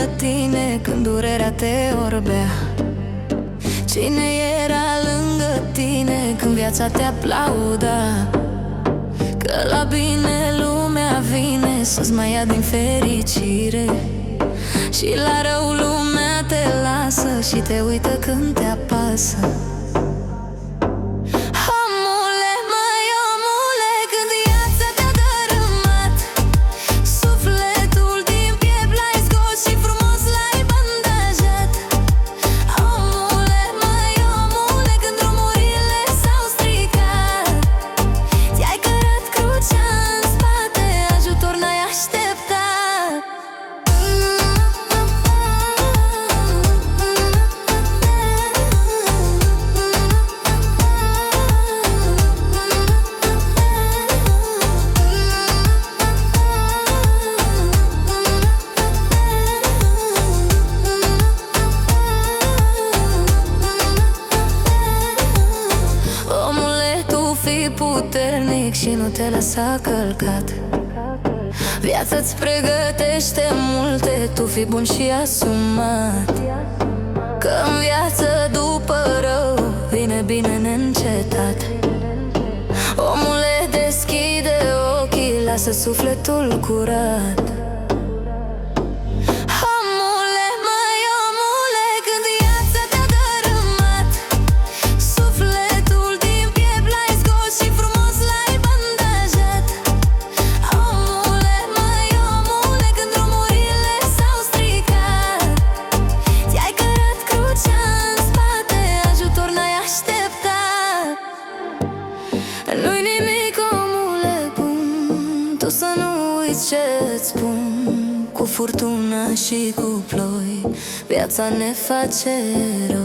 tine când durerea te orbea? Cine era lângă tine când viața te aplauda? Că la bine lumea vine să-ți mai ia din fericire, și la rău lumea te lasă și te uită când te apasă. Omule, măi omule, când viața te-a dărâmat, sufletul din piept l-ai scos și frumos l-ai bandajat. Omule, măi omule, când drumurile s-au stricat, ți-ai cărat crucea în spate, ajutor n-ai așteptat. Fii puternic și nu te lăsa călcat. Viața-ți pregătește multe, tu fii bun și asumat. Că în viață după rău vine bine neîncetat. Omule, deschide ochii, lasă sufletul curat. Nu-i nimic, omule bun, tu să nu uiți ce-ți spun. Cu furtună și cu ploi, viața ne face rău.